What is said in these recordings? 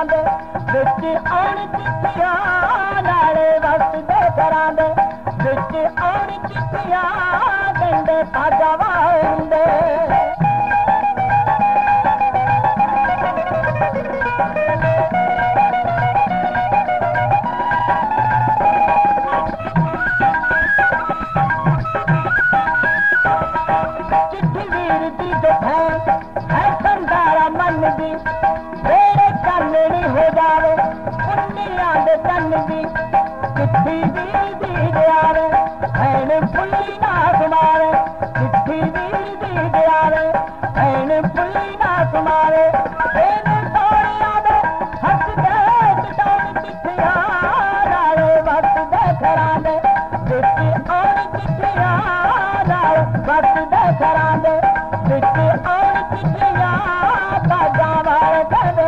ਘਰਾਂ ਦੇ ਵਿੱਚ ਆਉਣ ਚਿੱਠੀਆਂ ਨਾਲੇ ਵਸਦੇ ਘਰਾਂ ਦੇ ਵਿੱਚ ਆਉਣ ਚਿੱਠੀਆਂ ਕਹਿੰਦੇ ਭਾਗਾ ਵਾਉਂਦੇ चिट्ठी वीर दी जो है संदारा मन दी मेरे चाननी हो जावे पुन्नियां दे चन्न दी चिट्ठी वीर दी आवे भैन फुल्ली ना सुमावे चिट्ठी वीर दी आवे भैन फुल्ली ना सुमावे एने सोनिया दे हस दे टटौन चिट्ठियां नाले वसदे घरां दे विच आउण चिट्ठियां नाले वसदे घरां दे विच आउण चिट्ठियां भागां वाले कहंदे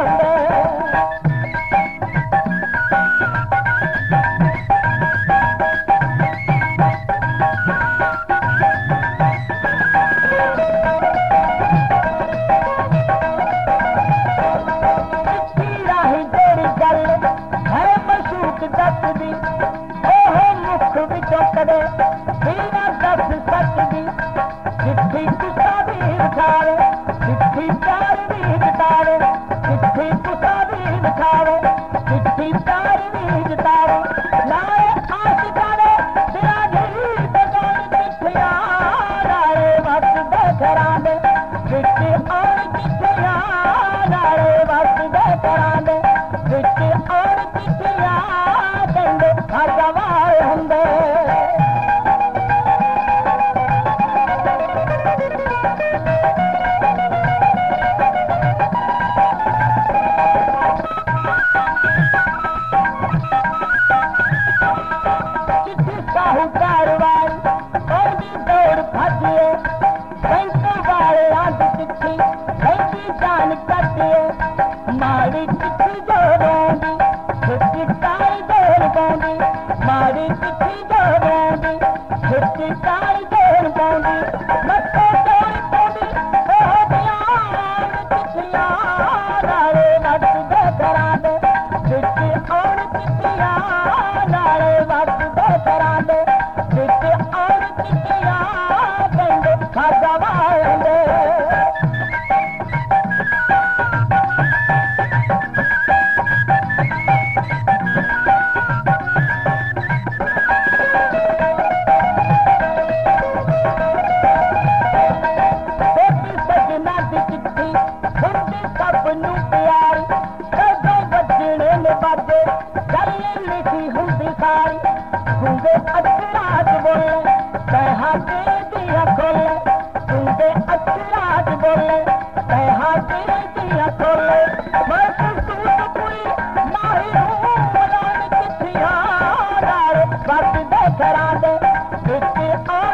दसदी ओह मुख विचों कदे बिना दस सकदी चिट्ठी कुसा भी उठावे चिट्ठी प्यार भी जतावे चिट्ठी कुसा भी उठावे चिट्ठी प्यार भी जतावे लाए आस जाने तेरा दिल बगान चिट्ठियां नाले वसदे घरां दे विच आउण चिट्ठियां नाले वसदे घरां दे विच आउण चिट्ठियां कहंदे भागा वाले हुंदे चिट्ठी साहूकार वाली ओदी दौड़ भजिए बैंक वाले आंदी चिट्ठी कहंदी जान कटिए माड़ी चिट्ठी जो रोंदी चिट्ठी ताई जोड़ पाउंदी माड़ी चिट्ठी जो रोंदी चिट्ठी ताई जोड़ पाउंदी मत्थे जोड़ पाउंदी ओह बयान चिट्ठियां नाले वसदे घरां दे विच आउण चिट्ठियां नाले वसदे घरां दे विच आउण चिट्ठियां कहंदे भागा वाले लिखी हुंदी सारी तुंदे अखराज बोले कहा दिया खोले तुंदे अखराज बोले कहा दिया खोले मैं सूट पूरी माही हूँ मलान चिट्ठियां नाले वसदे घरां दे विच